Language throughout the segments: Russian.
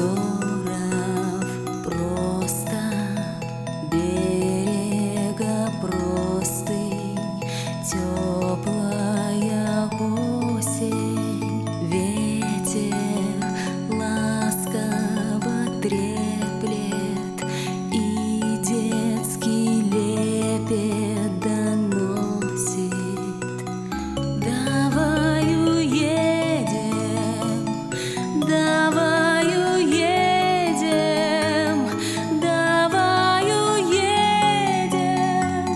озеров просто, берега простынь, теплая осень, ветер ласково треплет, и детский лепет доносит. Давай уедем, давай уедем, давай уедем.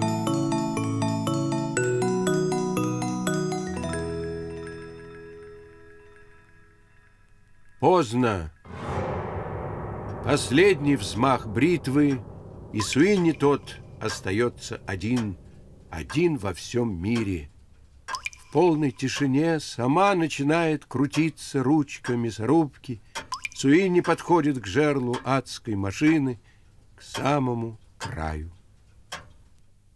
Поздно. Последний взмах бритвы, и Суинни Тодд остается один во всем мире. В полной тишине сама начинает крутиться ручка мясорубки. Суинни подходит к жерлу адской машины, к самому краю.